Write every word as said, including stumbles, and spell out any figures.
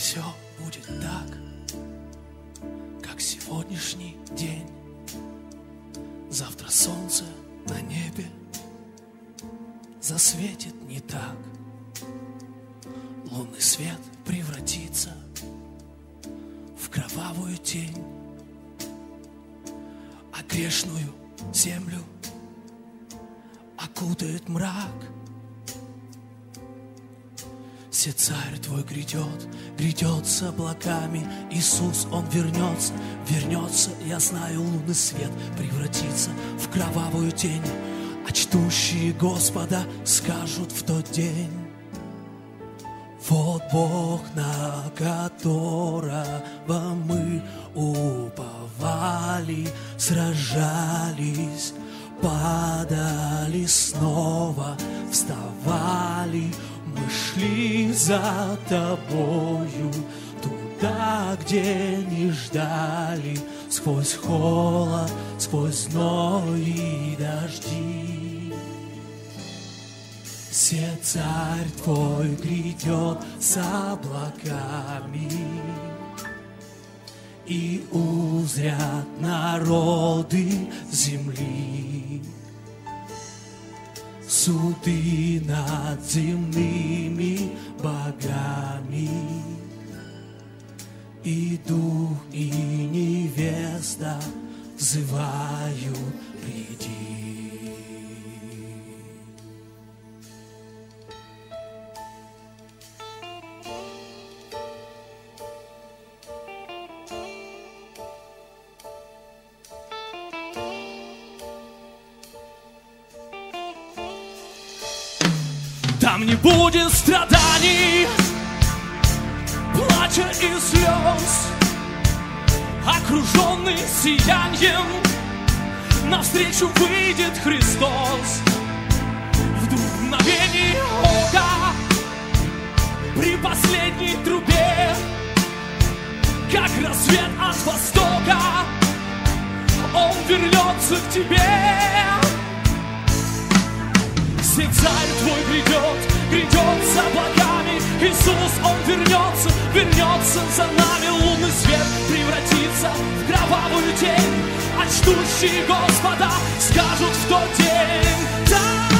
все будет так, как сегодняшний день. Завтра солнце на небе засветит не так. Лунный свет превратится в кровавую тень, а грешную землю окутает мрак. Все царь твой грядет, грядет с облаками. Иисус, Он вернется, вернется. Я знаю, лунный свет превратится в кровавую тень, а чтущие Господа скажут в тот день: вот Бог, на которого мы уповали, сражались, падали, снова вставали. Мы шли за тобою туда, где не ждали, сквозь холод, сквозь зной и дожди. Все царь твой грядет с облаками, и узрят народы земли суды над земными богами. И дух, и невеста взывают: приди. Там не будет страданий, плача и слез, окруженный сиянием, навстречу выйдет Христос. Вдруг мгновение ока, при последней трубе, как рассвет от востока, Он вернется к тебе. Все царь твой грядет, грядет с облаками. Иисус, Он вернется, вернется за нами. Лунный свет превратится в кровавую тень, а чтущие Господа скажут в тот день: да!